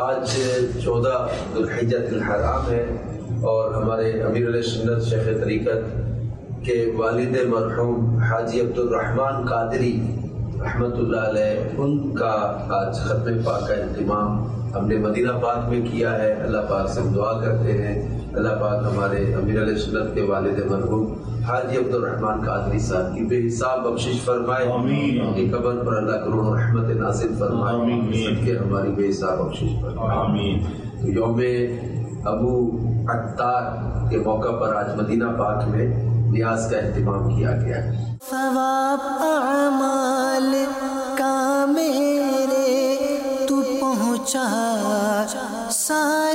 आज 14 ज़ुल्हिज्जतुल हराम है और हमारे अमीरुल सुन्नत शेख तरीक़त के वालिद मरहूम हाजी अब्दुल रहमान कादरी रहमतुल्लाह अलैह उनका आज खत्म पाक का इंतमाम हमने मदीना पाक में किया है। अल्लाह पाक से दुआ करते हैं अल्लाह पाक हमारे अमीरुल सुन्नत के वालिद मरहूम हाजी अब्दुल रहमान कादरी साहब की बेहिसाब बख्शिश फरमाए, उनकी कब्र पर अल्लाह करोड़ों रहमत नाज़िल फरमाए, सबके हमारी बेहिसाब बख्शिश फरमाए। तो यौमे अबू अत्तार के मौका पर आज मदीना पाक में नियाज का इंतजाम किया गया है। सवाब अमाल का मेरे तू पहुँचा